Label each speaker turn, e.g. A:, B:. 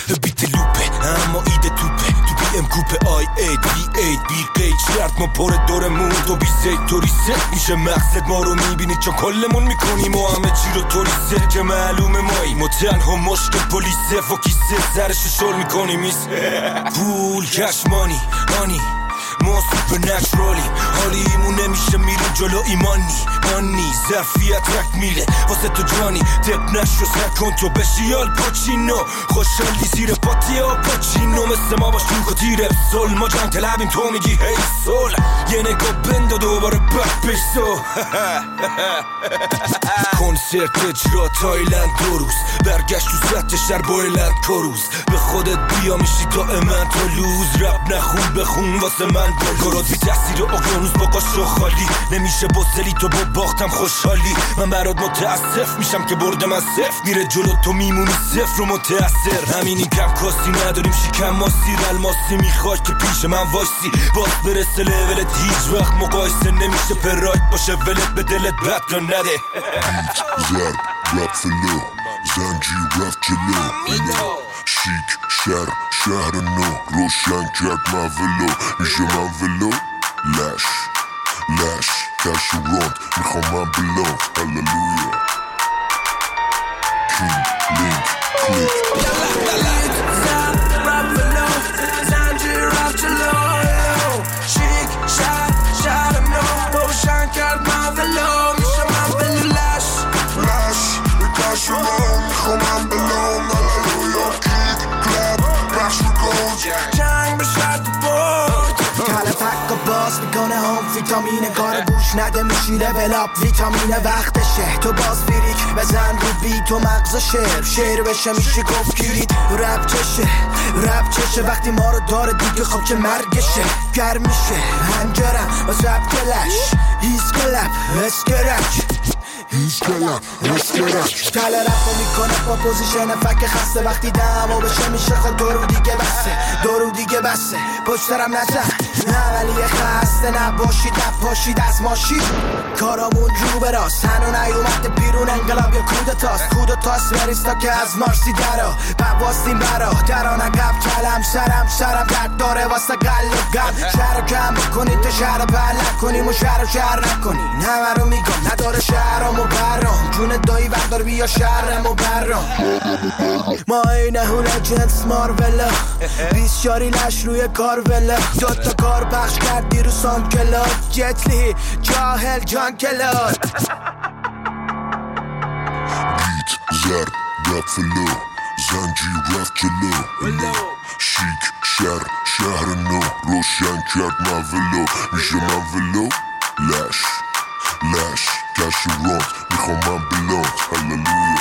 A: بیت لوپه اما ایده توپه تو بی ام کوپه آی اید بی اید بی قید شرط ما پر دورمون تو بی سید توری ست میشه مقصد ما رو میبینید چون کلمون میکنیم و همه چی رو توری ست که معلومه ماییم و تنها مشکل پلیسه و کیسه سرشو شل میکنیم میسه پول کشمانی آنی ما سوپر نچرالی حالیمون نمیشه میریم جلو ایمانی مانی ظرفیت رک میله واسه تو جانی تپ نشو سر کن تو بشی آلپاچینو خوشحالی زیر پاتی آپاچینو مثل ما باش توک و تیر افسول ما جنگ تلبیم تو میگی هی سول یه نگاه بند و دوباره بک بشتو کنسرت اجرا تایلند 2 روز برگشت تو سطح شهر بایلند کروز به خودت بیا میشی دائما تو لوز رب نخون بخون واسه من گراد بی تحصیل اقیانوس با قاشق خالی نمیشه بسلی تو با باختم خوشحالی من برات متاسف میشم که بردم از صفر میره جلو تو میمونی صفر و متاثر همینی کم کاستی نداریم شکم ماستی الماسی میخوای که پیش من وایسی باز برسه لولت هیچ وقت مقایسه نمیشه پراید باشه ولت به دلت بد رو نده
B: زرد رب فلو زنجی رفت جلو شیک شهر نو روشن کرد من ولو میشه من ولو لش کش راند میخوام من بلون هللویا کینگ لینک کلیک
C: زرد رب فلو زنجی رفت جلو شیک شهر نو روشن کرد من ولو میشه من ولو لش کش راند میخوام من بلون هللویا جنگ به شرط برد کلفک و باز میکنه هم ویتامین کار گوش نده میشیره بلاب ویتامین وقتشه تو باز فریک بزن رو بیت و مغز شعر بشه میشه گفت کلید رب چشه وقتی ما رو داره دیگه خب چه مرگشه گرم میشه هنجرم و زب کلش هیز کلب اسکرک کل رفت میکنه با پوزیشن فک خسته وقتی دمو بشه میشه خود دورو دیگه بسه پشترم نزن نه ولی خسته نباشید از ماشین کارامون رو به راست هنو نیومد بیرون انقلاب یا کودتاست بریستا که از مارسی درا بواستیم برا دران عقب کلم سرم درد داره واسه قلب گم شهر رو کم بکنید تا شهر رو بلد کنیم و شهر نکنی همه رو میگم نداره شهرامو برام جون دایی بردار بیا شهرمو برام ما اینه هوله جنس مارولا 20 شاری لش روی کارولا 2 تا کار پخش کرد دیروز سانکلا جتلی جاهل جان کلا
B: بیت زرد رب فلو زنجی رفت جلو شیک شهر نو روشن کرد من ولو میشه من ولو لش کش راند میخوام من بلوند هللویا